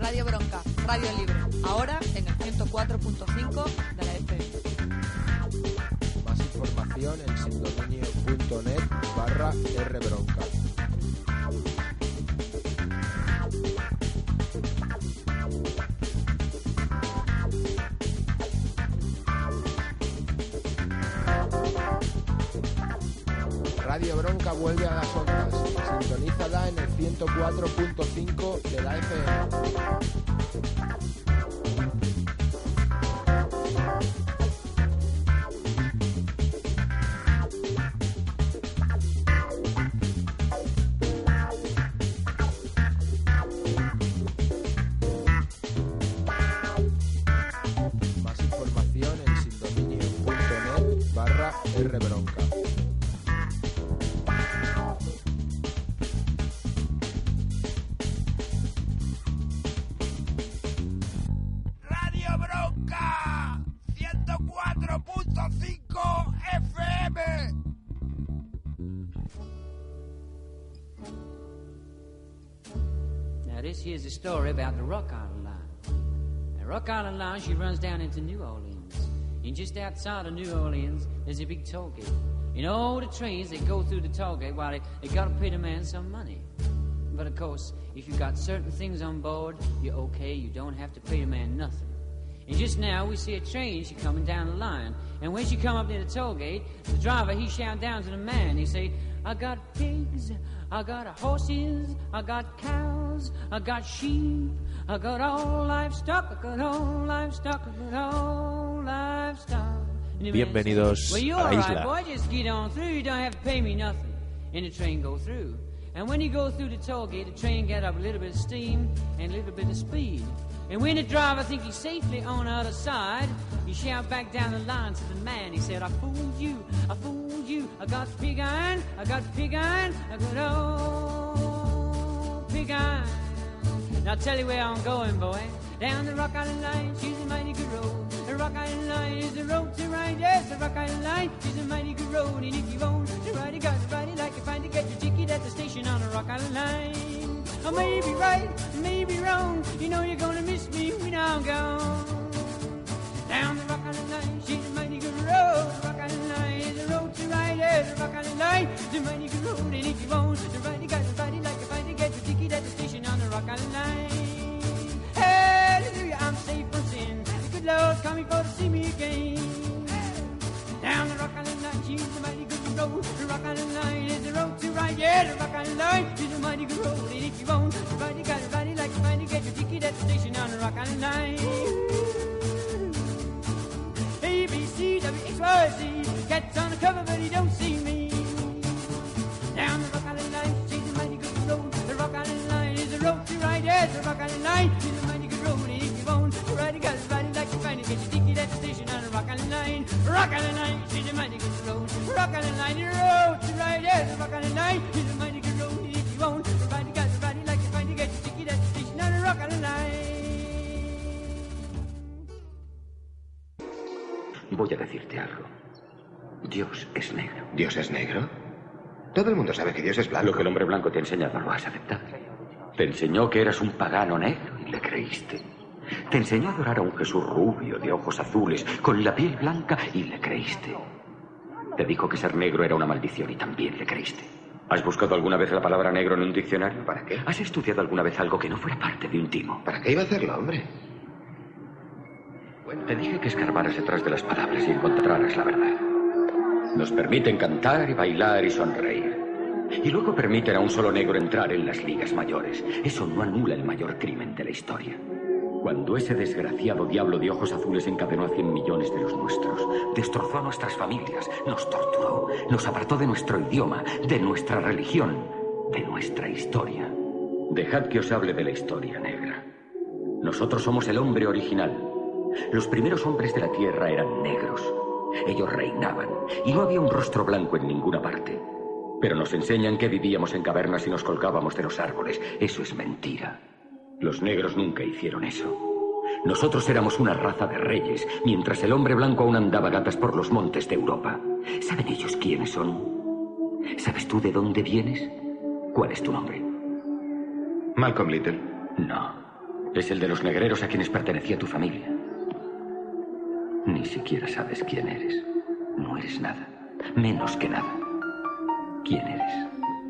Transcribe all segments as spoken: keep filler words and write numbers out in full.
Radio Bronca, Radio Libre, ahora en el ciento cuatro punto cinco de la F M. Más información en sindominio.net barra rbronca. Radio Bronca vuelve a las ondas. Sintonízala en el ciento cuatro punto cinco de la F M. Más información en sindominio.net barra rbronca. Here's a story about the Rock Island Line. The Rock Island Line, she runs down into New Orleans. And just outside of New Orleans, there's a big toll gate. You know, the trains, they go through the toll gate while they, they gotta pay the man some money. But of course, if you got certain things on board, you're okay, you don't have to pay the man nothing. And just now, we see a train, she coming down the line. And when she come up near the toll gate, the driver, he shout down to the man, he say, I got pigs, I got horses, I got cows, I got sheep, I got all livestock, I got all livestock, I got all livestock. Bienvenidos well, you're a la all right, isla. boy, just get on through, you don't have to pay me nothing. And the train go through. And when you go through the toll gate, the train get up a little bit of steam and a little bit of speed. And when the driver think he's safely on the other side, he shout back down the line to the man. He said, I fooled you, I fooled you. I got pig iron, I got pig iron, I got old pig iron. Now I'll tell you where I'm going, boy. Down the Rock Island Line, she's a mighty good road. The Rock Island Line is the road to ride. Yes, the Rock Island Line is a mighty good road. And if you own to ride, you got to ride it like you find to get your ticket at the station on the Rock Island Line. I may be right, I may be wrong. You know you're gonna miss me when I'm gone. Down the Rock Island Line, she's a mighty good road. The Rock Island Line is the road to ride. Yes, the Rock Island Line is a mighty good road. And if you own to ride, you got to ride it like you find to get your ticket at the station on the Rock Island Line. Hallelujah, I'm safe from sin. The good Lord's coming for to see me again. Down the Rock Island Line, she's a mighty good road. The Rock Island Line is the road to ride. Yeah, the Rock Island Line is a mighty good road. And if you want to ride, you got to ride it like you find to get your ticket at the station on the Rock Island Line. A, B, C, W, X, Y, Z. Cat's on the cover, but he don't see me. Down the Rock Island Line, she's a mighty good road. The Rock Island Line is the road to ride. Yes, the Rock Island Line is a mighty good road. And if you want to ride, you got to ride it like you find to get your ticket at the station on the Rock Island Line. Rock Island Line, she's a mighty good road. Rock Island Line, the road to ride. Yes, the Rock Island Line is a mighty good road. And if you want to ride, you got to ride it like you find to get your ticket at the station on the Rock Island Line. Voy a decirte algo. Dios es negro. ¿Dios es negro? Todo el mundo sabe que Dios es blanco. Lo que el hombre blanco te ha enseñado lo has aceptado. Te enseñó que eras un pagano negro y le creíste. Te enseñó a adorar a un Jesús rubio, de ojos azules, con la piel blanca y le creíste. Te dijo que ser negro era una maldición y también le creíste. ¿Has buscado alguna vez la palabra negro en un diccionario? ¿Para qué? ¿Has estudiado alguna vez algo que no fuera parte de un timo? ¿Para qué iba a hacerlo, hombre? Te dije que escarbaras detrás de las palabras y encontraras la verdad. Nos permiten cantar y bailar y sonreír. Y luego permiten a un solo negro entrar en las ligas mayores. Eso no anula el mayor crimen de la historia. Cuando ese desgraciado diablo de ojos azules encadenó a cien millones de los nuestros, destrozó a nuestras familias, nos torturó, nos apartó de nuestro idioma, de nuestra religión, de nuestra historia. Dejad que os hable de la historia negra. Nosotros somos el hombre original. Los primeros hombres de la tierra eran negros. Ellos reinaban, y no había un rostro blanco en ninguna parte. Pero nos enseñan que vivíamos en cavernas y nos colgábamos de los árboles. Eso es mentira. Los negros nunca hicieron eso. Nosotros éramos una raza de reyes, mientras el hombre blanco aún andaba gatas por los montes de Europa. ¿Saben ellos quiénes son? ¿Sabes tú de dónde vienes? ¿Cuál es tu nombre? Malcolm Little. No. Es el de los negreros a quienes pertenecía tu familia. Ni siquiera sabes quién eres. No eres nada. Menos que nada. ¿Quién eres?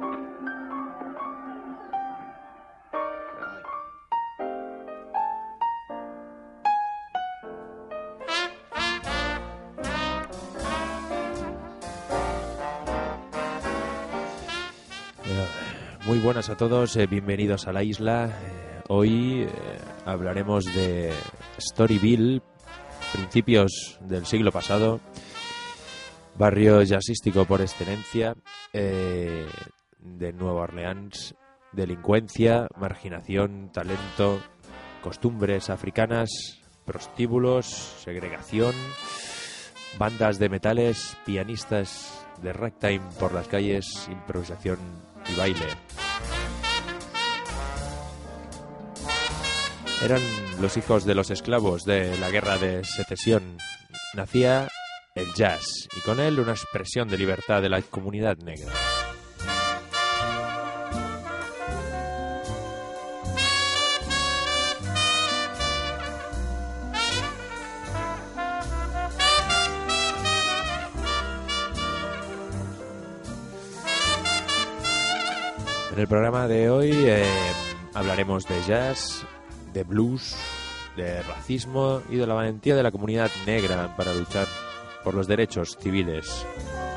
Muy buenas a todos, eh, bienvenidos a la isla. Eh, hoy eh, hablaremos de Storyville, principios del siglo pasado, barrio jazzístico por excelencia, eh, de Nueva Orleans, delincuencia, marginación, talento, costumbres africanas, prostíbulos, segregación, bandas de metales, pianistas de ragtime por las calles, improvisación y baile. Eran los hijos de los esclavos de la guerra de secesión. Nacía el jazz y con él una expresión de libertad de la comunidad negra. En el programa de hoy eh, hablaremos de jazz, de blues, de racismo y de la valentía de la comunidad negra para luchar por los derechos civiles.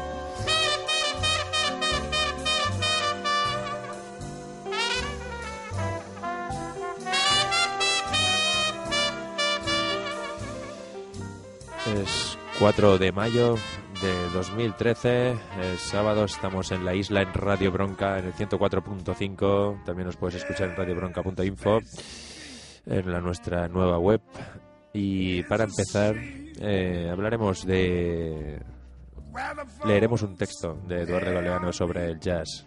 Es cuatro de mayo de dos mil trece, es sábado, estamos en la isla en Radio Bronca en el ciento cuatro punto cinco, también nos puedes escuchar en radio bronca punto info, en la nuestra nueva web. Y para empezar eh, hablaremos de... leeremos un texto de Eduardo Galeano sobre el jazz.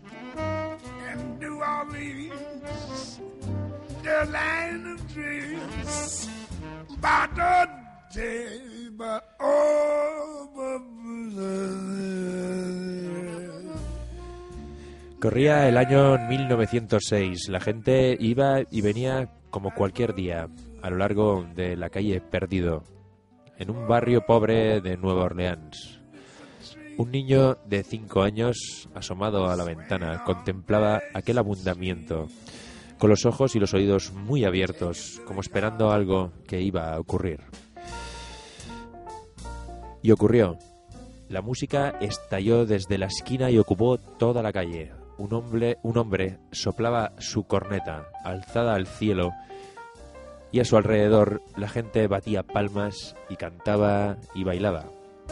Corría el año mil novecientos seis. La gente iba y venía como cualquier día a lo largo de la calle Perdido, en un barrio pobre de Nueva Orleans. Un niño de cinco años, asomado a la ventana, contemplaba aquel abundamiento, con los ojos y los oídos muy abiertos, como esperando algo que iba a ocurrir. Y ocurrió. La música estalló desde la esquina y ocupó toda la calle. Un hombre, un hombre soplaba su corneta, alzada al cielo, y a su alrededor la gente batía palmas y cantaba y bailaba.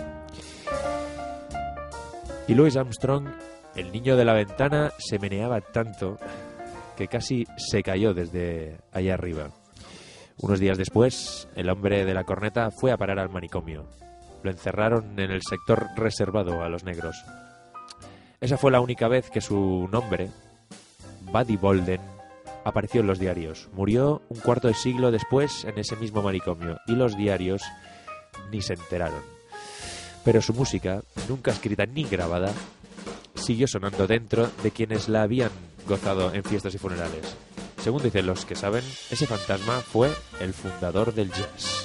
Y Louis Armstrong, el niño de la ventana, se meneaba tanto que casi se cayó desde allá arriba. Unos días después, el hombre de la corneta fue a parar al manicomio. Lo encerraron en el sector reservado a los negros. Esa fue la única vez que su nombre, Buddy Bolden, apareció en los diarios. Murió un cuarto de siglo después en ese mismo manicomio y los diarios ni se enteraron. Pero su música, nunca escrita ni grabada, siguió sonando dentro de quienes la habían gozado en fiestas y funerales. Según dicen los que saben, ese fantasma fue el fundador del jazz.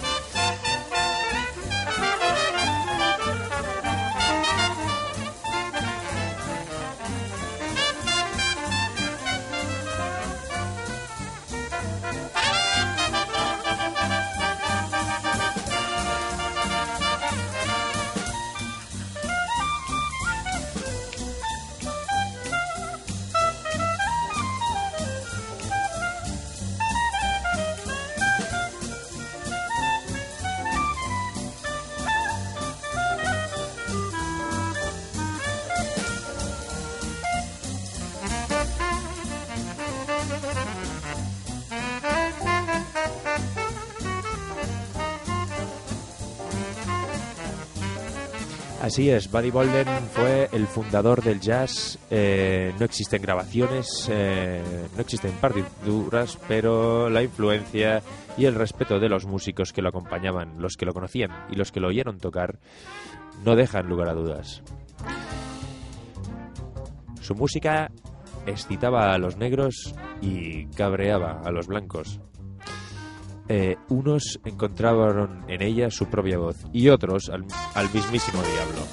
Así es, Buddy Bolden fue el fundador del jazz. Eh, no existen grabaciones, eh, no existen partituras, pero la influencia y el respeto de los músicos que lo acompañaban, los que lo conocían y los que lo oyeron tocar, no dejan lugar a dudas. Su música excitaba a los negros y cabreaba a los blancos. eh, unos encontraron en ella su propia voz y otros al, al mismísimo diablo.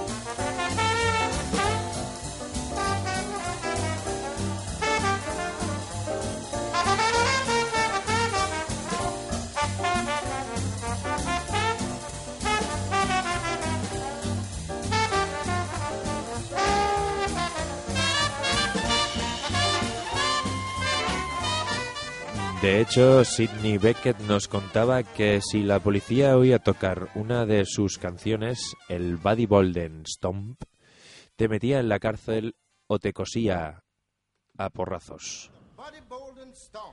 De hecho, Sidney Beckett nos contaba que si la policía oía tocar una de sus canciones, el Buddy Bolden Stomp, te metía en la cárcel o te cosía a porrazos. Buddy Bolden Stomp.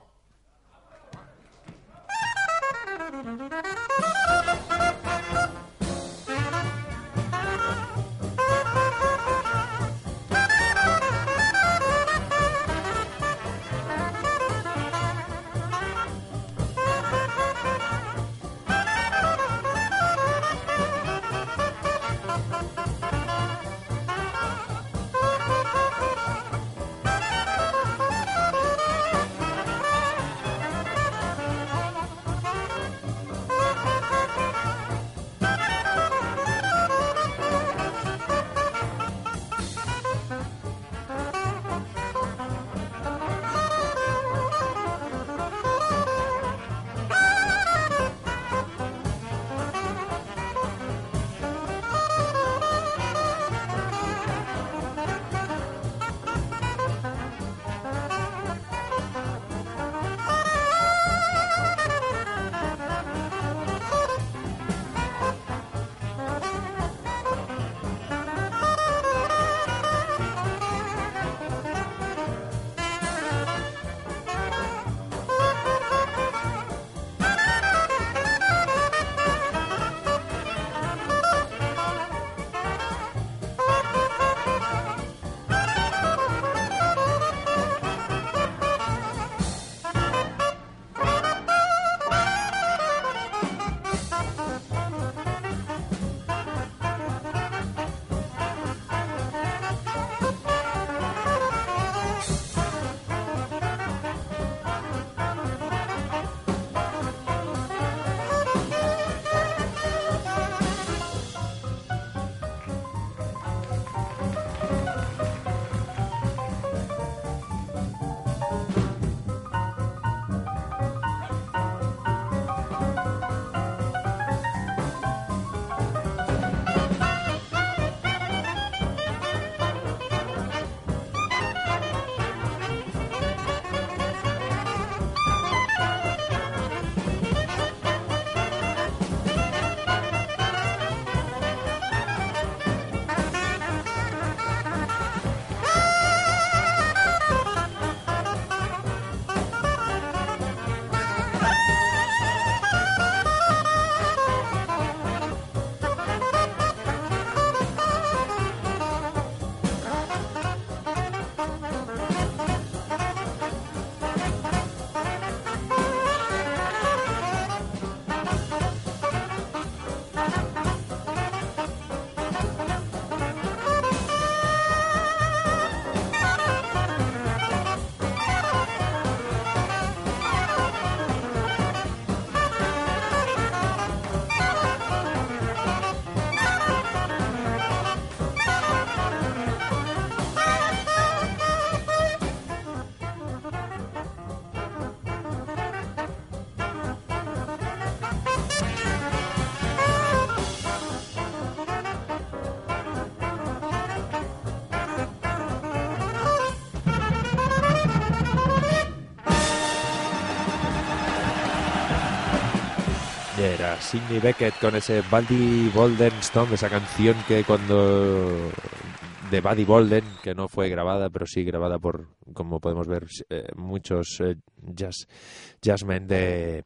Era Sidney Beckett con ese Buddy Bolden Stomp, esa canción que cuando de Buddy Bolden, que no fue grabada, pero sí grabada por, como podemos ver, eh, muchos eh, jazz, jazzmen de,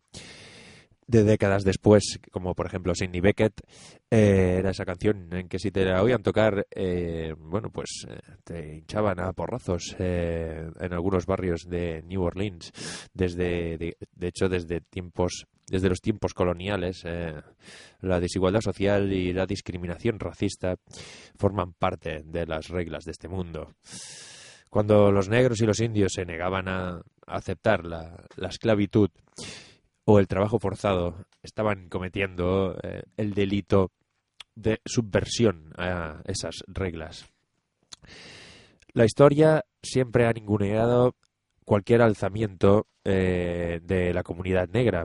de décadas después, como por ejemplo Sidney Beckett. Eh, era esa canción en que si te la oían tocar, eh, bueno, pues eh, te hinchaban a porrazos eh, en algunos barrios de New Orleans, desde, de, de hecho, desde tiempos Desde los tiempos coloniales, eh, la desigualdad social y la discriminación racista forman parte de las reglas de este mundo. Cuando los negros y los indios se negaban a aceptar la, la esclavitud, o el trabajo forzado estaban cometiendo eh, el delito de subversión a esas reglas. La historia siempre ha ninguneado cualquier alzamiento eh, de la comunidad negra.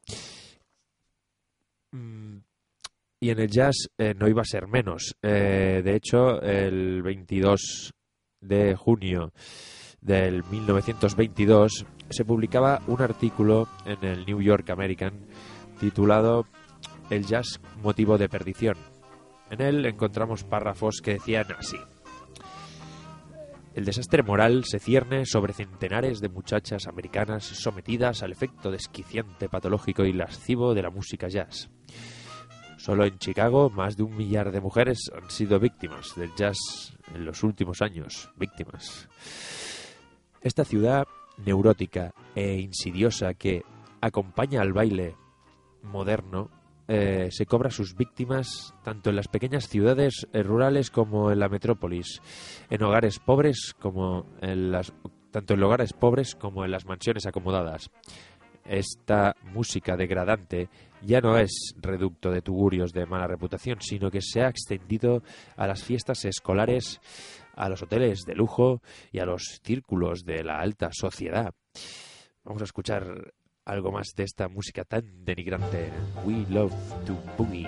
Mm, y en el jazz eh, no iba a ser menos. Eh, de hecho, el veintidós de junio del mil novecientos veintidós se publicaba un artículo en el New York American titulado "El jazz, motivo de perdición". En él encontramos párrafos que decían así: el desastre moral se cierne sobre centenares de muchachas americanas sometidas al efecto desquiciante, patológico y lascivo de la música jazz. Solo en Chicago, más de un millar de mujeres han sido víctimas del jazz en los últimos años. Víctimas. Esta ciudad neurótica e insidiosa que acompaña al baile moderno eh, se cobra sus víctimas tanto en las pequeñas ciudades eh, rurales como en la metrópolis, en hogares pobres como en las, tanto en hogares pobres como en las mansiones acomodadas. Esta música degradante ya no es reducto de tugurios de mala reputación, sino que se ha extendido a las fiestas escolares, a los hoteles de lujo y a los círculos de la alta sociedad. Vamos a escuchar algo más de esta música tan denigrante. We Love to Boogie.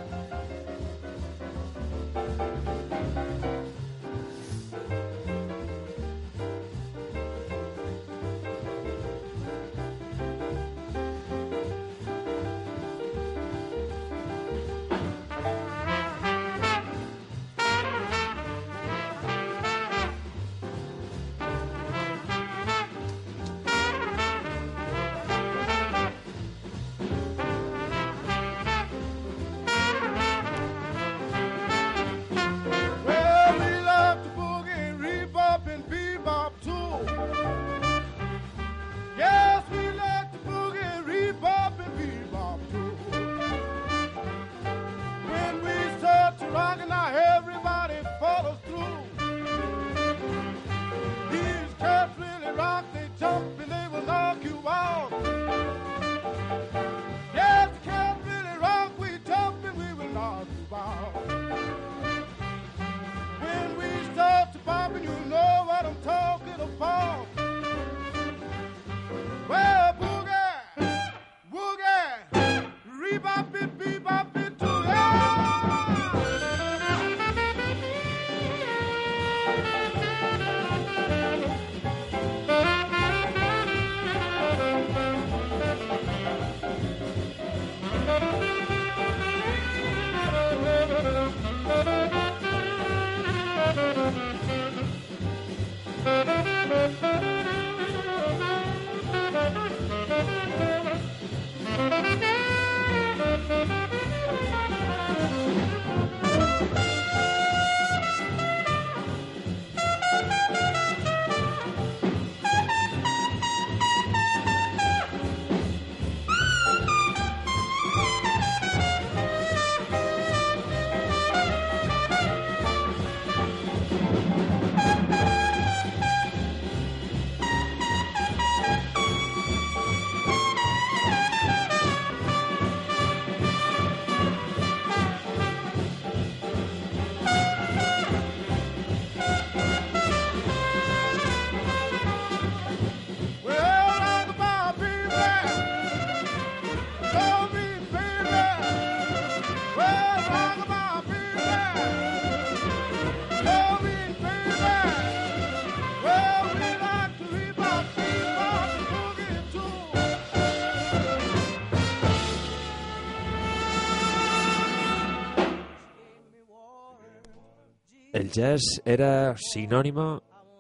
El jazz era sinónimo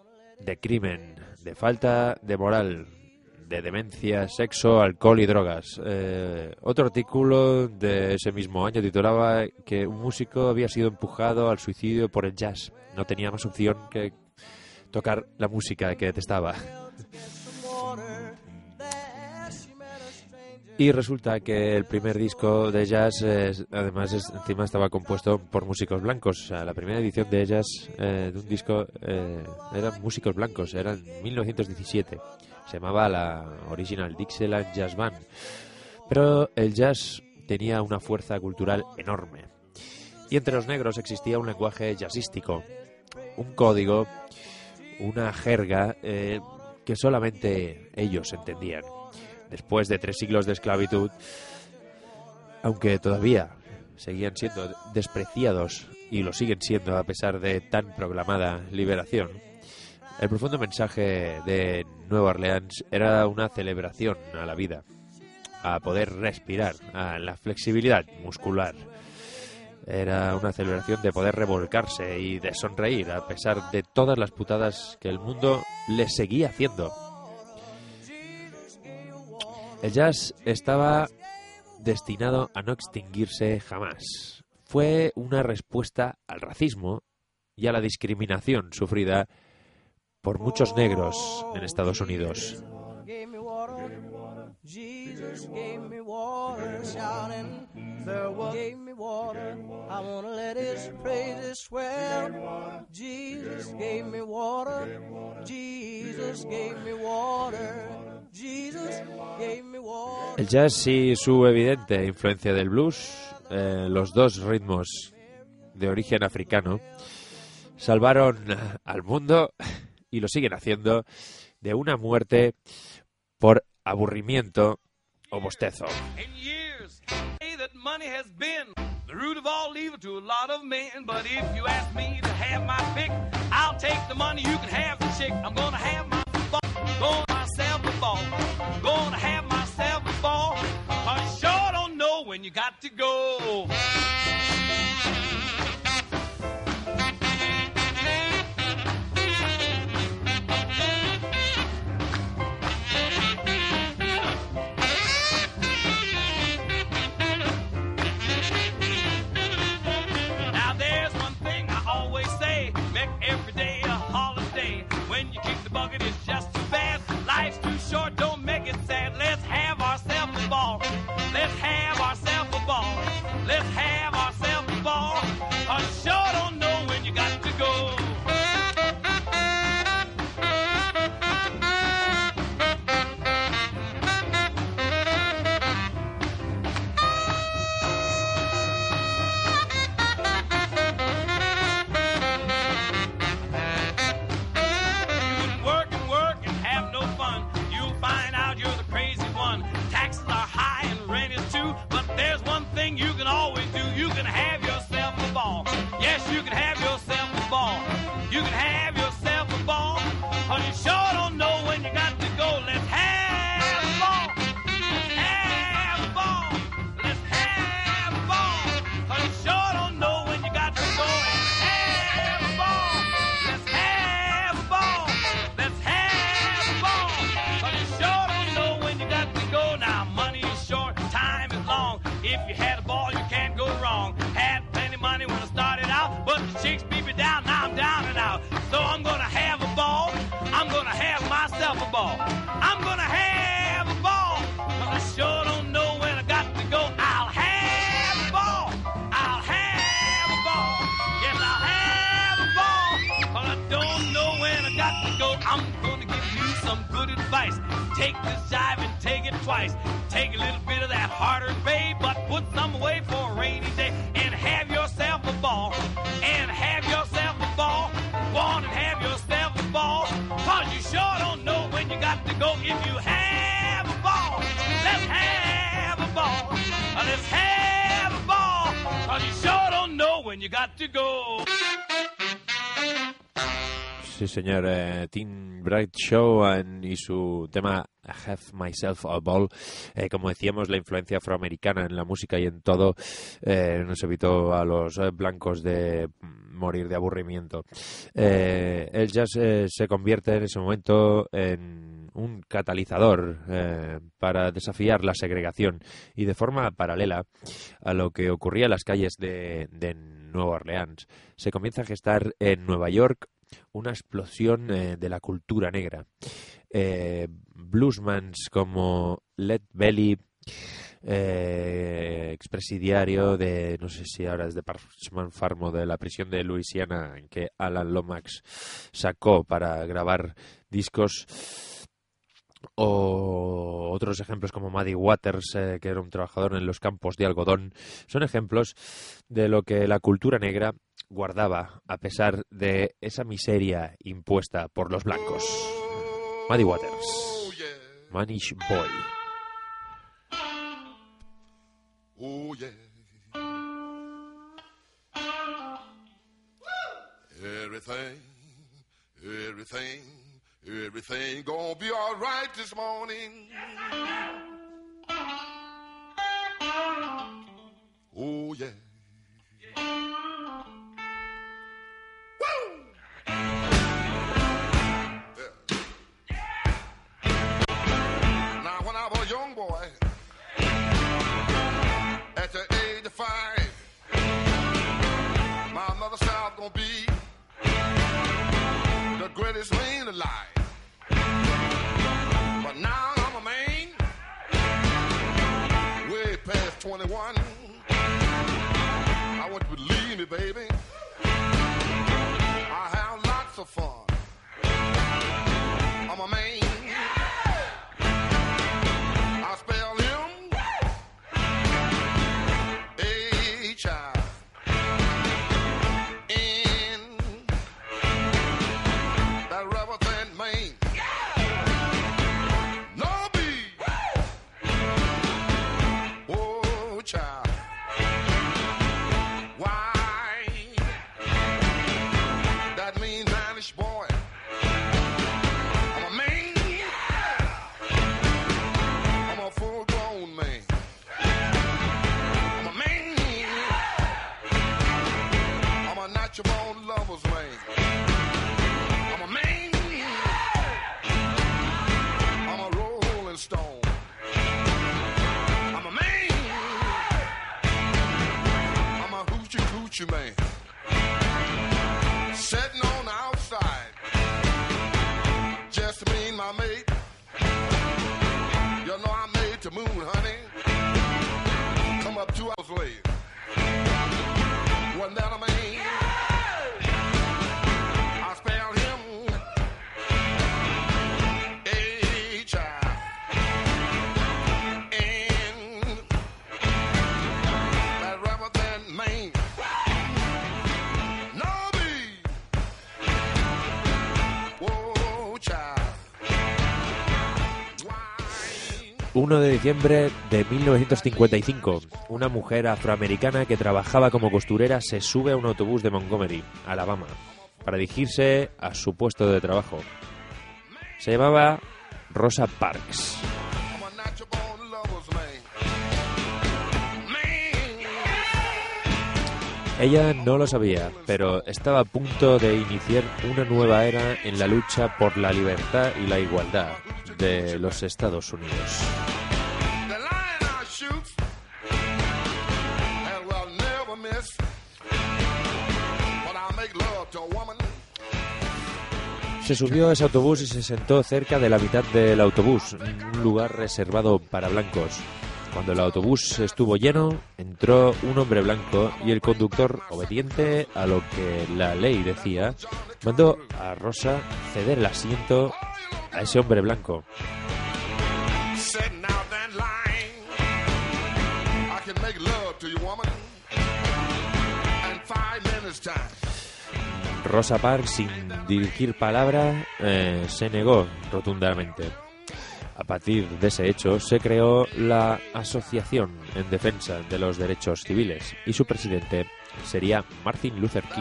de crimen, de falta de moral, de demencia, sexo, alcohol y drogas. Eh, otro artículo de ese mismo año titulaba que un músico había sido empujado al suicidio por el jazz. No tenía más opción que tocar la música que detestaba. Y resulta que el primer disco de jazz, eh, además, es, encima estaba compuesto por músicos blancos. O sea, la primera edición de jazz eh, de un disco eh, eran músicos blancos, era en mil novecientos diecisiete. Se llamaba la Original Dixieland Jazz Band. Pero el jazz tenía una fuerza cultural enorme. Y entre los negros existía un lenguaje jazzístico, un código, una jerga eh, que solamente ellos entendían. Después de tres siglos de esclavitud, aunque todavía seguían siendo despreciados y lo siguen siendo a pesar de tan proclamada liberación, el profundo mensaje de Nueva Orleans era una celebración a la vida, a poder respirar, a la flexibilidad muscular. Era una celebración de poder revolcarse y de sonreír a pesar de todas las putadas que el mundo les seguía haciendo. El jazz estaba destinado a no extinguirse jamás. Fue una respuesta al racismo y a la discriminación sufrida por muchos negros en Estados Unidos. Jesus gave me water, shouting, there was, gave me water, I want to let his praises swell. Jesus gave me water, Jesus gave me water, Jesus gave me water. El jazz y su evidente influencia del blues, eh, los dos ritmos de origen africano, salvaron al mundo, y lo siguen haciendo, de una muerte por aburrimiento o bostezo. The root of all evil to a lot of men. But if you ask me to have my pick, I'll take the money, you can have the chick. I'm gonna have my ball, gonna myself a ball, gonna have myself a ball. I sure don't know when you got to go. Every day a holiday. When you kick the bucket, it's just too bad. Life's too short, don't make it sad. Let's have ourselves a ball. Let's have ourselves a ball. Let's have ourselves a ball. I sure don't know when you got to go. You can always do, you can have yourself a ball. Yes, you can have yourself a ball. You can have yourself a ball. But you sure don't know when you got to go. Let's have a ball. Have a ball. Let's have a ball. But you sure don't know when you got to go. Have a ball. Let's have a ball. Let's have a ball. But you sure don't know when you got to go. Now money is short, time is long. If you had a ball, you can't go wrong. Had plenty of money when I started out, but the chicks beat me down, now I'm down and out. So I'm gonna have a ball, I'm gonna have myself a ball. I'm gonna have a ball, but I sure don't know when I got to go. I'll have a ball, I'll have a ball. Yes, I'll have a ball, but I don't know when I got to go. I'm gonna give you some good advice. Take this jive and take it twice. Take a little bit of that harder pay, but put some away for a rainy day. And have yourself a ball. And have yourself a ball. Go on and have yourself a ball. Cause you sure don't know when you got to go. If you have a ball, let's have a ball. Let's have a ball. Cause you sure don't know when you got to go. Sí, señor. Eh, Tim Bradshaw en, y su tema I Have Myself a Ball. Eh, como decíamos, la influencia afroamericana en la música y en todo eh, nos evitó a los eh, blancos de morir de aburrimiento. Eh, el jazz eh, se convierte en ese momento en un catalizador eh, para desafiar la segregación y de forma paralela a lo que ocurría en las calles de, de Nueva Orleans. Se comienza a gestar en Nueva York una explosión eh, de la cultura negra. Eh, bluesmans como Led Belly, eh, expresidiario de, no sé si ahora es de Parchman Farm o de la prisión de Luisiana, en que Alan Lomax sacó para grabar discos, o otros ejemplos como Muddy Waters, eh, que era un trabajador en los campos de algodón, son ejemplos de lo que la cultura negra guardaba a pesar de esa miseria impuesta por los blancos. Muddy Waters, Manish Boy. Oh yeah. Everything, everything, everything gonna be all right this morning. Oh yeah. Woo! Yeah. Now when I was a young boy, at the age of five, my mother said I was gonna be the greatest man alive. But now I'm a man, way past twenty-one. I want you to believe me, baby, I have lots of fun. I'm a man. I spell him H I N, that rubber band man. No B, oh child. Why? That means Manish boy. I'm a man. I'm a full-grown man. I'm a man. I'm a natural lover's man. I'm a man. I'm a rolling stone. I'm a man. I'm a hoochie coochie man. Sitting on the outside, just me and my mate. You know I made the moon, honey. Come up two hours late. Wasn't that a man? I spelled him H I N, that rubber band man. No B, whoa child. uno de diciembre de mil novecientos cincuenta y cinco, una mujer afroamericana que trabajaba como costurera se sube a un autobús de Montgomery, Alabama, para dirigirse a su puesto de trabajo. Se llamaba Rosa Parks. I'm a natural lover's man. Man. Ella no lo sabía, pero estaba a punto de iniciar una nueva era en la lucha por la libertad y la igualdad de los Estados Unidos. The lion I shoot and will never miss. When I make love to a woman. Se subió a ese autobús y se sentó cerca de la mitad del autobús, un lugar reservado para blancos. Cuando el autobús estuvo lleno, entró un hombre blanco y el conductor, obediente a lo que la ley decía, mandó a Rosa ceder el asiento a ese hombre blanco. Setting out that line, I can make love to you, woman, in five minutes time. Rosa Parks, sin dirigir palabra, eh, se negó rotundamente. A partir de ese hecho se creó la Asociación en Defensa de los Derechos Civiles y su presidente sería Martin Luther King.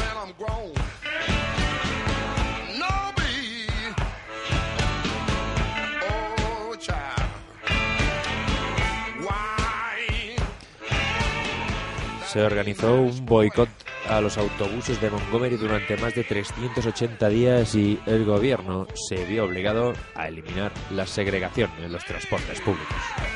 Se organizó un boicot a los autobuses de Montgomery durante más de trescientos ochenta días y el gobierno se vio obligado a eliminar la segregación en los transportes públicos.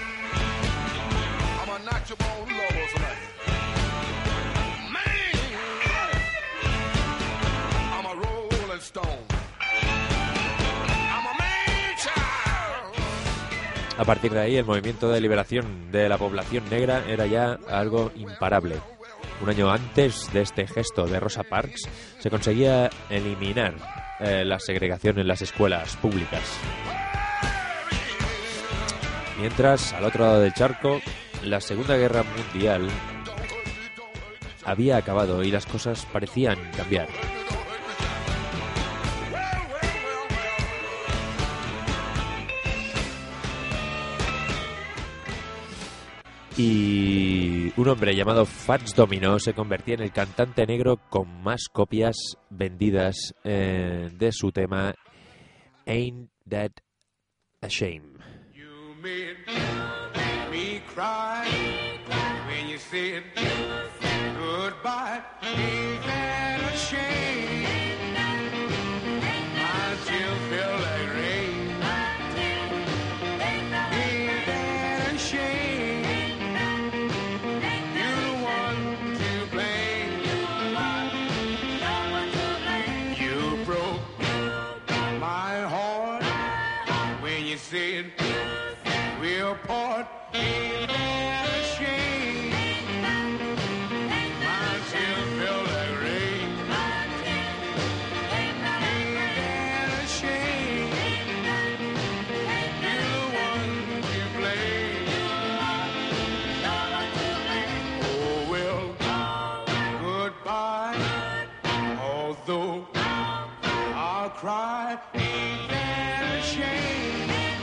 A partir de ahí, el movimiento de liberación de la población negra era ya algo imparable. Un año antes de este gesto de Rosa Parks, se conseguía eliminar eh, la segregación en las escuelas públicas. Mientras, al otro lado del charco, la Segunda Guerra Mundial había acabado y las cosas parecían cambiar. Y un hombre llamado Fats Domino se convertía en el cantante negro con más copias vendidas eh, de su tema Ain't That a Shame. You made me cry when you said goodbye. Ain't that a shame? I still feel like rain. Ain't that a shame? You're the one to blame. You broke my heart when you said we'll part. Ain't that a shame? I still feel like rain. Ain't that a shame? You're the one to blame. Oh well, goodbye. Although I'll cry. Ain't that a shame?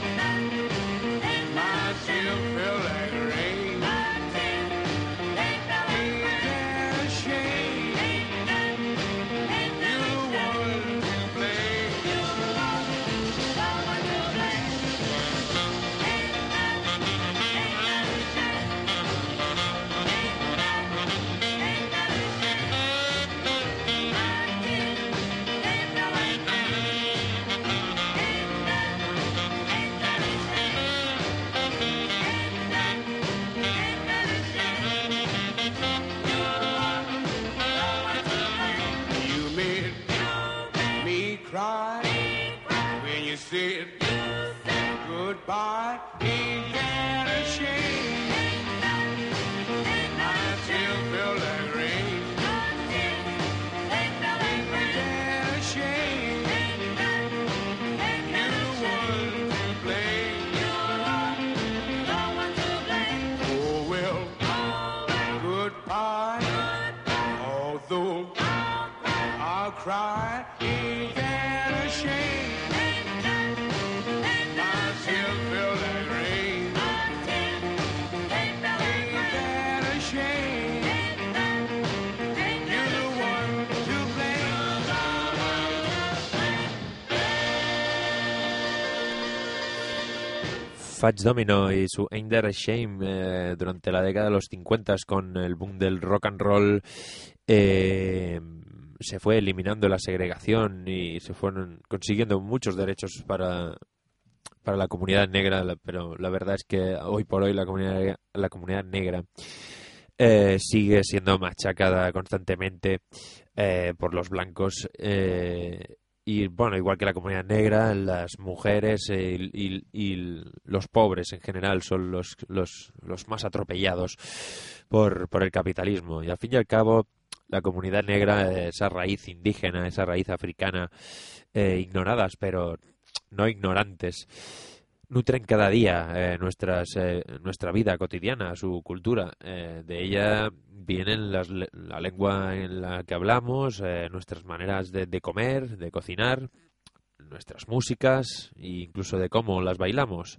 I still feel like rain. Ain't that a shame? You're the one to blame. You made me cry when you said goodbye. Ain't that a shame? I still feel like rain. Ain't that a shame? You're the one to blame. Oh well, goodbye. Although I'll cry. Ain't that a shame? I still feel like rain. Ain't that a shame? You're the one to blame. Fats Domino y su Ain't That a Shame eh, durante la década de los cincuenta con el boom del rock and roll eh, se fue eliminando la segregación y se fueron consiguiendo muchos derechos para, para la comunidad negra, la- pero la verdad es que hoy por hoy la comunidad, la comunidad negra eh, sigue siendo machacada constantemente eh, por los blancos eh, y bueno, igual que la comunidad negra, las mujeres eh, y, y- y los pobres en general son los, los, los más atropellados por, por el capitalismo. Y al fin y al cabo, la comunidad negra, eh, esa raíz indígena, esa raíz africana, eh, ignoradas, pero no ignorantes, nutren cada día eh, nuestras, eh, nuestra vida cotidiana, su cultura. Eh, de ella vienen las le- la lengua en la que hablamos, eh, nuestras maneras de, de comer, de cocinar, nuestras músicas e incluso de cómo las bailamos.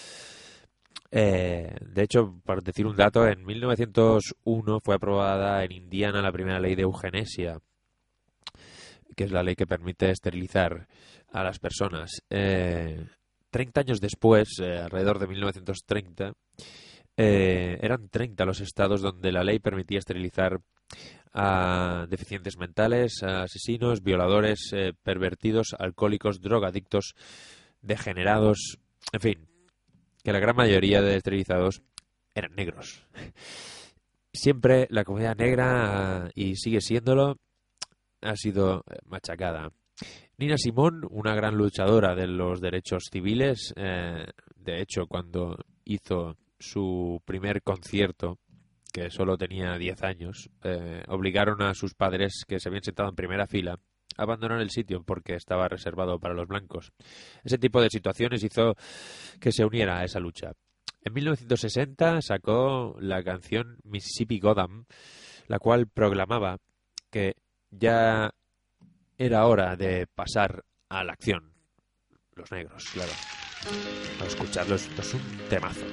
Eh, de hecho, para decir un dato, en mil novecientos uno fue aprobada en Indiana la primera ley de eugenesia, que es la ley que permite esterilizar a las personas. Eh, treinta años después, eh, alrededor de mil novecientos treinta, eh, eran treinta los estados donde la ley permitía esterilizar a deficientes mentales, a asesinos, violadores, eh, pervertidos, alcohólicos, drogadictos, degenerados, en fin, que la gran mayoría de esterilizados eran negros. Siempre la comunidad negra, y sigue siéndolo, ha sido machacada. Nina Simone, una gran luchadora de los derechos civiles, eh, de hecho, cuando hizo su primer concierto, que solo tenía diez años, eh, obligaron a sus padres, que se habían sentado en primera fila, a abandonar el sitio porque estaba reservado para los blancos. Ese tipo de situaciones hizo que se uniera a esa lucha. En mil novecientos sesenta sacó la canción Mississippi Goddam, la cual proclamaba que ya era hora de pasar a la acción. Los negros, claro. A escucharlos, esto es un temazo.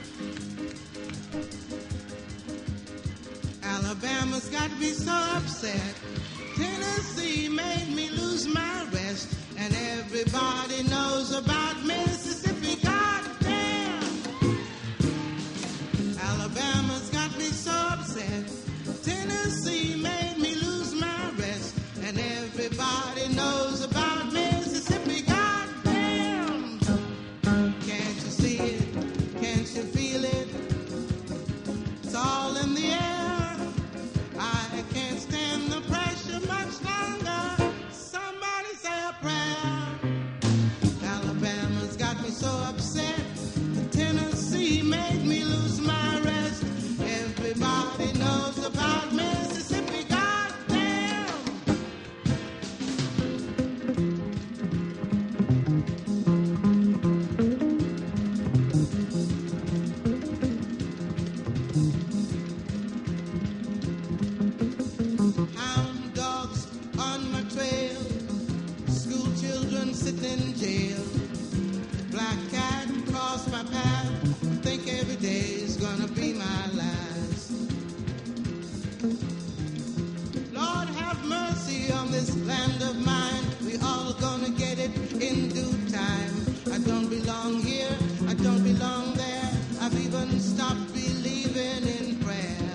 Alabama's got me so upset. Tennessee made me lose my rest. And everybody knows about Mississippi. Goddamn! Alabama's got me so upset. Tennessee made me lose my rest. And everybody knows about Mississippi. Goddamn! Can't you see it? Can't you feel it? It's all in the air. I can't stand the pressure much longer. Somebody say a prayer. Alabama's got me so upset. Tennessee made me lose my rest. Everybody knows about Mississippi. Goddamn! Hound dogs on my trail, school children sit in jail. Black cat cross my path, think every day's gonna be my last. Lord have mercy on this land of mine, we all gonna get it in due time. I don't belong here, I don't belong there, I've even stopped believing in prayer.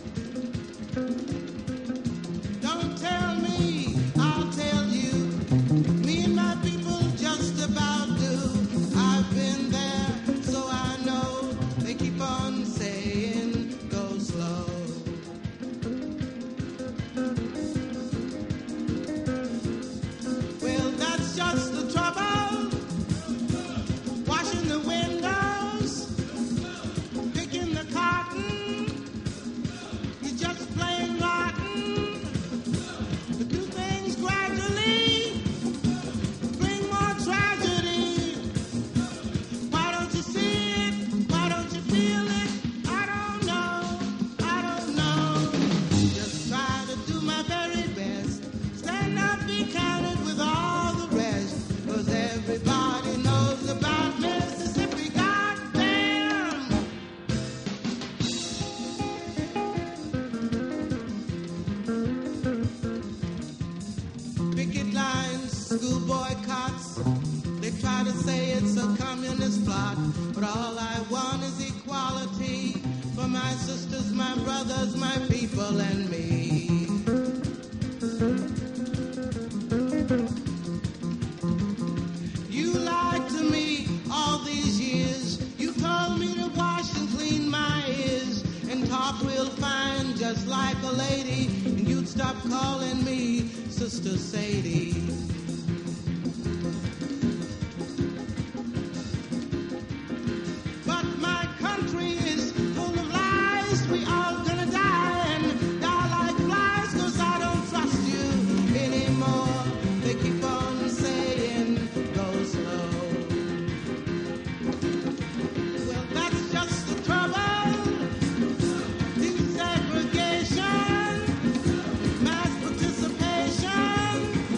Don't tell me, I'll tell you. Me and my people just about do. I've been there, so I know. They keep on saying, go slow. Well, that's just the trouble. Washing the windows, picking the cotton. You're just plain rotten. But do things gradually, bring more tragedy. Why don't you see it? Why don't you feel it? I don't know, I don't know. Just try to do my very best. Stand up, be counted with all the rest. 'Cause everybody knows about Mississippi. Goddamn! Picket lines, school boycotts. They try to say it's a communist plot, but all I want is equality for my sisters, my brothers, my people, and me. You lied to me all these years. You told me to wash and clean my ears and talk real fine, just like a lady, and you'd stop calling me Sister Sadie. But my country is full of lies. We all gonna die and die like flies, 'cause I don't trust you anymore. They keep on saying, go slow. Well, that's just the trouble. Desegregation, mass participation,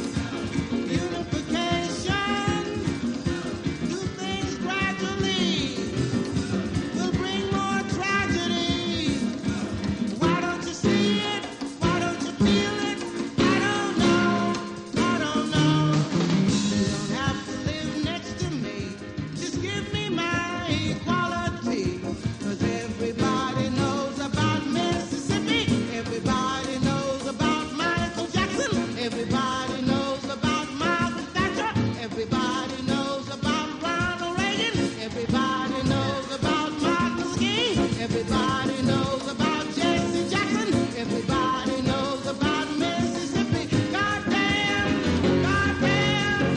unification. Do things gradually, will bring more tragedy. Why don't you see it? Why don't you feel it? I don't know, I don't know. You don't have to live next to me, just give me my equality. 'Cause everybody knows about Mississippi. Everybody knows about Michael Jackson. Everybody knows about Margaret Thatcher. Everybody knows about Ronald Reagan. Everybody knows about Martin Luther King. Everybody knows about Jesse Jackson. Everybody knows about Mississippi. Goddamn, goddamn.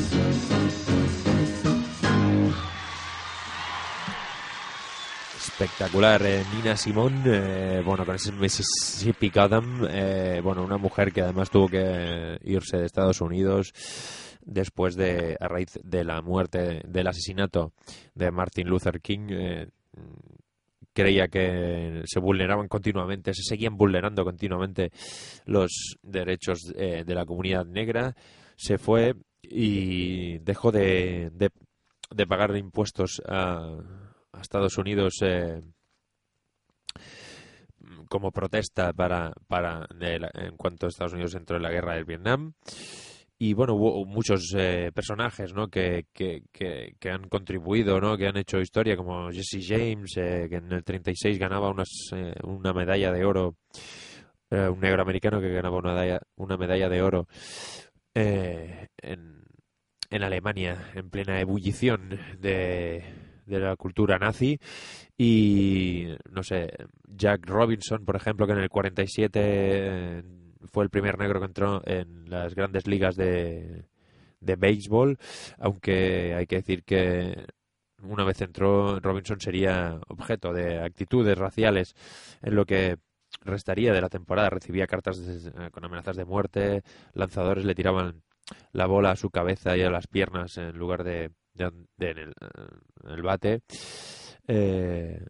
Espectacular, eh, Nina Simone, eh, bueno, con ese Mississippi Goddam, eh, bueno, una mujer que además tuvo que irse de Estados Unidos después de, a raíz de la muerte, del asesinato de Martin Luther King, eh, creía que se vulneraban continuamente, se seguían vulnerando continuamente los derechos eh, de la comunidad negra, se fue y dejó de, de, de pagar impuestos a, a Estados Unidos eh, como protesta para, para de la, en cuanto Estados Unidos entró en la guerra del Vietnam. Y bueno, hubo muchos eh, personajes, ¿no?, que, que, que, que han contribuido, ¿no?, que han hecho historia, como Jesse James, eh, que en el treinta y seis ganaba unas, eh, una medalla de oro, eh, un negro americano que ganaba una medalla, una medalla de oro eh, en, en Alemania, en plena ebullición de, de la cultura nazi. Y, no sé, Jack Robinson, por ejemplo, que en el cuarenta y siete... Eh, fue el primer negro que entró en las grandes ligas de, de béisbol, aunque hay que decir que una vez entró, Robinson sería objeto de actitudes raciales en lo que restaría de la temporada. Recibía cartas de, con amenazas de muerte, lanzadores le tiraban la bola a su cabeza y a las piernas en lugar de, de, de en, el, en el bate. Eh,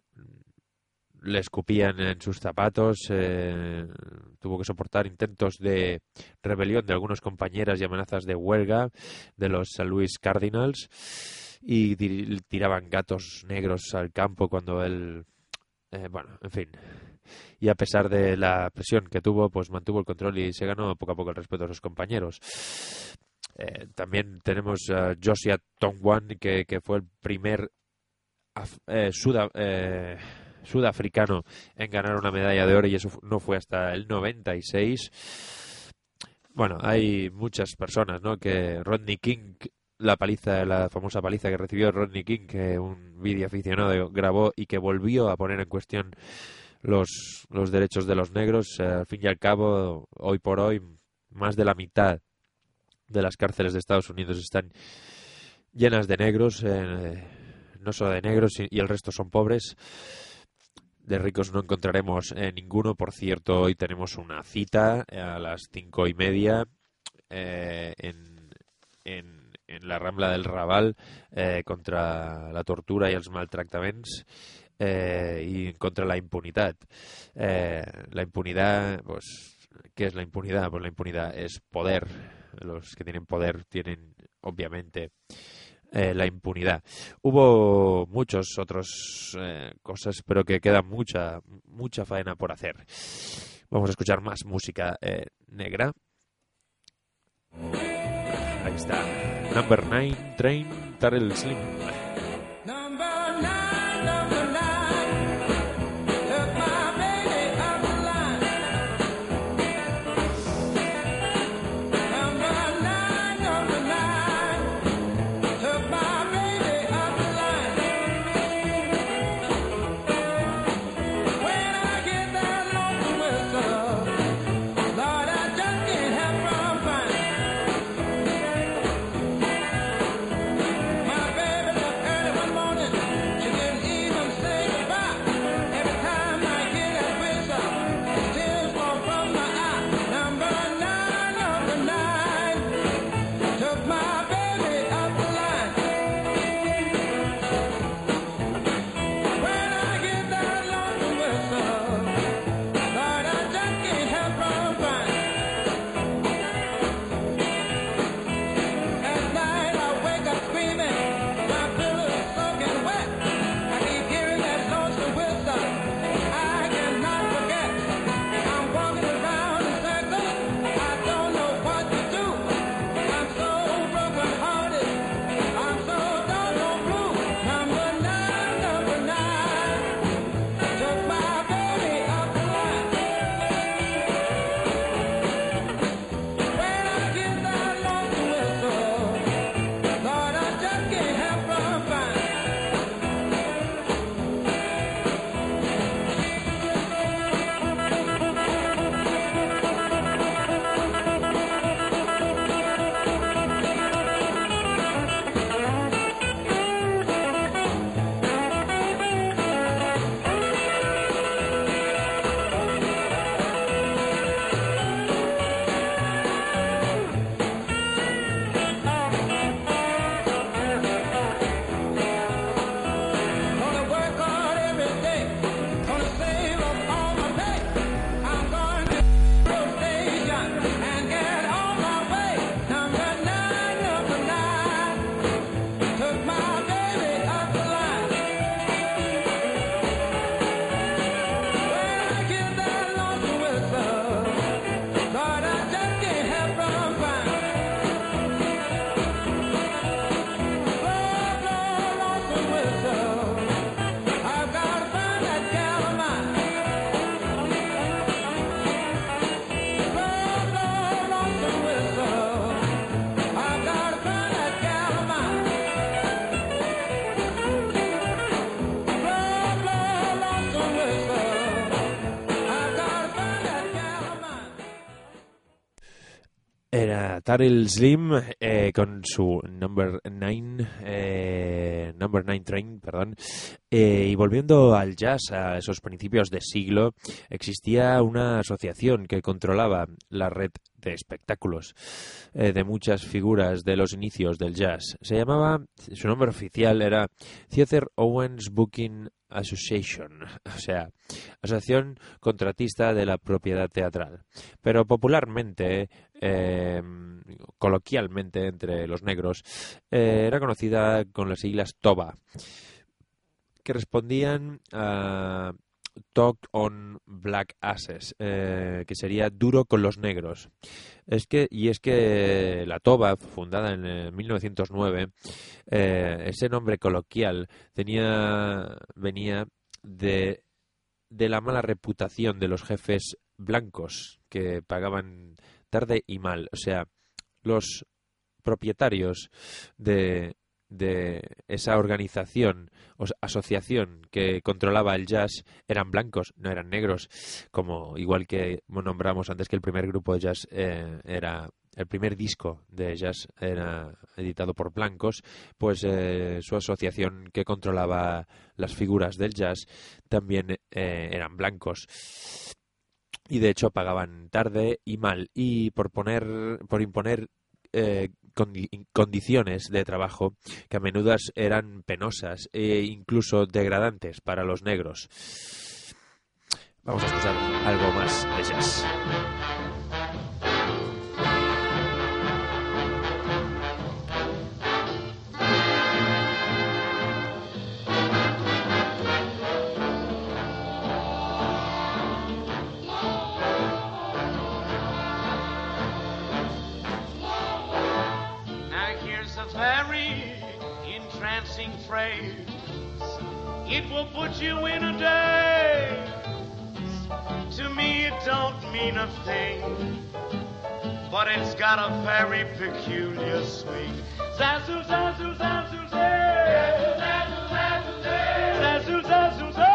le escupían en sus zapatos, eh, tuvo que soportar intentos de rebelión de algunos compañeras y amenazas de huelga de los Saint Louis Cardinals, y tiraban gatos negros al campo cuando él, eh, bueno, en fin. Y a pesar de la presión que tuvo, pues mantuvo el control y se ganó poco a poco el respeto de sus compañeros. Eh, también tenemos a Josiah Tongwan, que, que fue el primer af- eh, suda, eh, sudafricano en ganar una medalla de oro, y eso no fue hasta el noventa y seis. Bueno, hay muchas personas, ¿no?, que Rodney King, la paliza, la famosa paliza que recibió Rodney King, que un vídeo aficionado grabó y que volvió a poner en cuestión los, los derechos de los negros. Eh, al fin y al cabo, hoy por hoy, más de la mitad de las cárceles de Estados Unidos están llenas de negros, eh, no solo de negros, y el resto son pobres. De ricos no encontraremos eh, ninguno. Por cierto, hoy tenemos una cita a las cinco y media eh, en, en, en la Rambla del Raval eh, contra la tortura y els maltractaments eh, y contra la impunidad. Eh, la impunidad, pues, ¿qué es la impunidad? Pues la impunidad es poder. Los que tienen poder tienen, obviamente, Eh, la impunidad. Hubo muchos otros eh, cosas, pero que queda mucha mucha faena por hacer. Vamos a escuchar más música eh, negra. Ahí está. Number nine Train, Terrell Slim. My baby Uh, Tyrell Slim eh, con su Number Nine, eh, Number Nine Train, perdón. Eh, y volviendo al jazz, a esos principios de siglo, existía una asociación que controlaba la red de espectáculos eh, de muchas figuras de los inicios del jazz. Se llamaba, su nombre oficial era Theatre Owens Booking Association, o sea, Asociación Contratista de la Propiedad Teatral. Pero popularmente, eh, coloquialmente entre los negros, eh, era conocida con las siglas TOBA, que respondían a Talk on Black Asses, eh, que sería duro con los negros. Es que y es que la TOBA, fundada en eh, mil novecientos nueve, eh, ese nombre coloquial tenía venía de de la mala reputación de los jefes blancos que pagaban tarde y mal. O sea, los propietarios de de esa organización o asociación que controlaba el jazz eran blancos, no eran negros, como igual que nombramos antes que el primer grupo de jazz eh, era el primer disco de jazz era editado por blancos, pues eh, su asociación que controlaba las figuras del jazz también eh, eran blancos. Y de hecho pagaban tarde y mal, y por poner por imponer eh, condiciones de trabajo que a menudo eran penosas e incluso degradantes para los negros. Vamos a escuchar algo más de jazz. Phrase. It will put you in a daze. To me it don't mean a thing, but it's got a very peculiar swing. Zazu, zazu, zazu, zazu, zazu, zazu, zazu, zazu, zazu,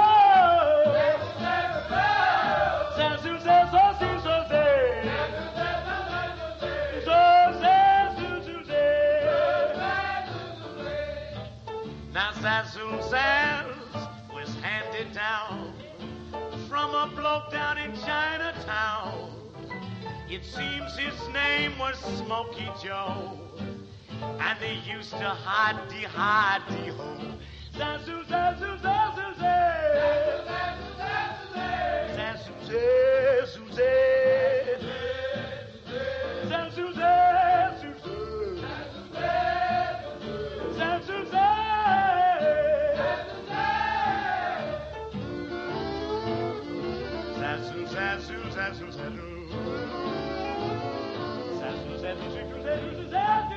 Zazu Zaz was handed down from a bloke down in Chinatown. It seems his name was Smokey Joe, and they used to hide-dee, hide-dee ho. Zazu, zazu, zazu, zazu, zazu, zazu, zazu, zazu, zazu, zazu, zazu, zazu. Zazu, zazu, zazu. Zazu, zazu, zazu, zazu, zazu,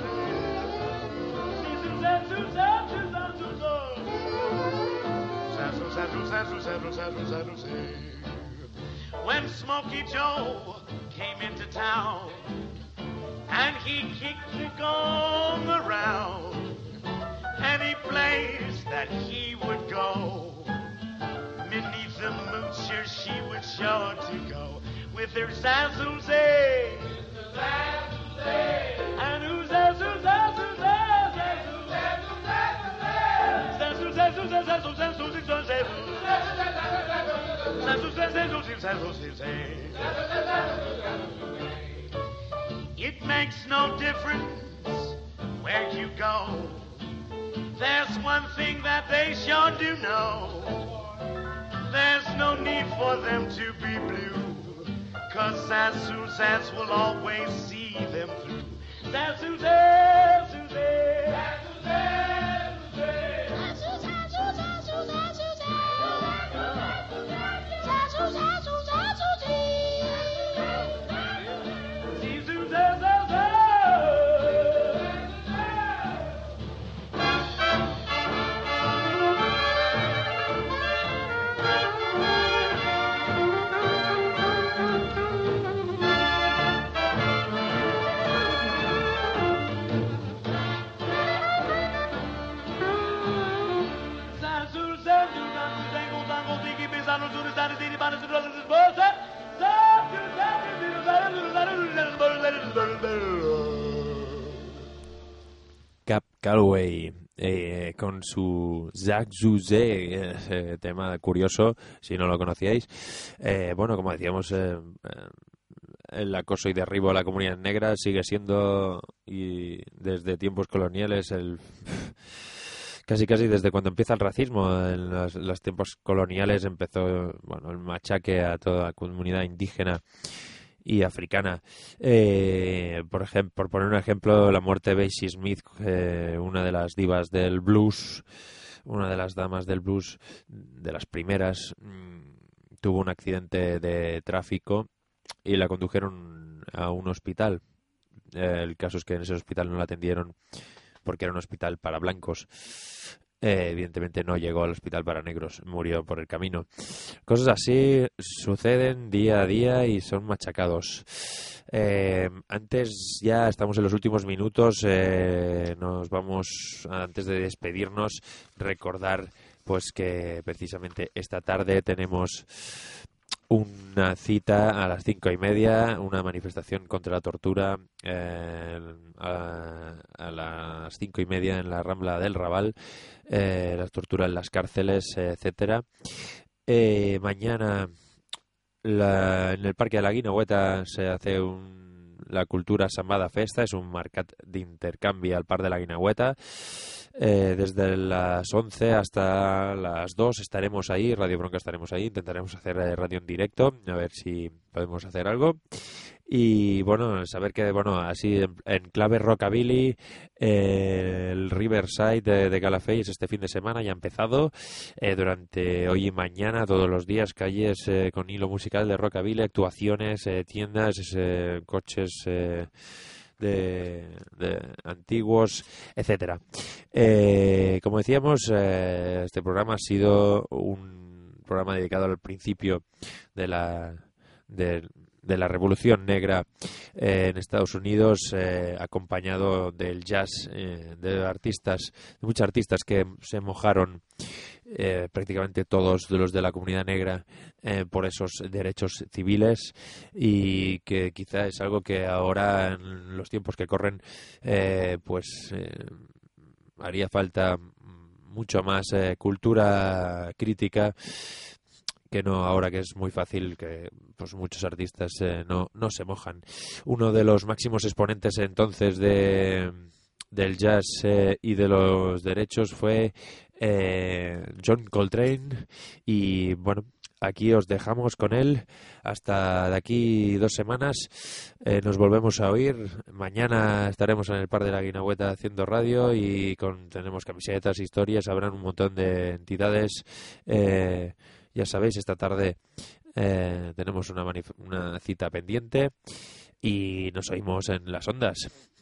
zazu, zazu, zazu, zazu. When Smokey Joe came into town and he kicked the gong around, any place that he would go, beneath the moocher she would sure to go with her zazoo-zay, and who's zazoo, zazoo, zazoo, zazoo, zazoo, zazoo, zazoo, zazoo, zazoo, zazoo. It makes no difference where you go. There's one thing that they sure do know. There's no need for them to be blue, 'cause Zazu Zaz will always see them through. Zazu Zazu Zaz, Zazu Zazu Zazu, Zazu Zazu Zazu, Zazu Zazu Zazu, Zazu Zazu. Calloway eh, con su Jacques José, ese tema curioso, si no lo conocíais. Eh, bueno, como decíamos, eh, eh, el acoso y derribo a la comunidad negra sigue siendo, y desde tiempos coloniales, el casi casi desde cuando empieza el racismo, en los, los tiempos coloniales empezó, bueno, el machaque a toda la comunidad indígena y africana. Eh, por ejemplo, por poner un ejemplo, la muerte de Bessie Smith, eh, una de las divas del blues, una de las damas del blues, de las primeras, mmm, tuvo un accidente de tráfico y la condujeron a un hospital. Eh, el caso es que en ese hospital no la atendieron porque era un hospital para blancos. Eh, evidentemente no llegó al hospital para negros, murió por el camino. Cosas así suceden día a día y son machacados. Eh, antes, ya estamos en los últimos minutos, eh, nos vamos, antes de despedirnos, recordar pues que precisamente esta tarde tenemos una cita a las cinco y media, una manifestación contra la tortura eh, a, a las cinco y media en la Rambla del Raval, eh, la tortura en las cárceles, eh, etcétera. Eh, mañana la, en el Parque de la Guinaueta se hace un, la Cultura Sambada Festa, es un mercat d'intercanvi al Parc de la Guinaueta. Eh, desde las once hasta las dos estaremos ahí, Radio Bronca estaremos ahí, intentaremos hacer eh, radio en directo, a ver si podemos hacer algo. Y bueno, saber que, bueno, así en, en clave rockabilly, eh, el Riverside de, de Calafell este fin de semana ya ha empezado, eh, durante hoy y mañana, todos los días, calles eh, con hilo musical de rockabilly, actuaciones, eh, tiendas, eh, coches eh, De, de antiguos, etcétera. Eh, como decíamos, eh, este programa ha sido un programa dedicado al principio de la de, de la Revolución Negra eh, en Estados Unidos, eh, acompañado del jazz, eh, de artistas, de muchos artistas que se mojaron, eh, prácticamente todos de los de la comunidad negra, eh, por esos derechos civiles, y que quizá es algo que ahora, en los tiempos que corren, eh, pues eh, haría falta mucho más eh, cultura crítica, que no ahora, que es muy fácil que pues muchos artistas eh, no, no se mojan. Uno de los máximos exponentes entonces de del jazz eh, y de los derechos fue eh, John Coltrane, y bueno, aquí os dejamos con él hasta de aquí dos semanas. Eh, nos volvemos a oír. Mañana estaremos en el Parque de la Guinaueta haciendo radio, y con, tenemos camisetas, historias, habrán un montón de entidades. Eh, ya sabéis, esta tarde eh, tenemos una, manif- una cita pendiente, y nos oímos en las ondas.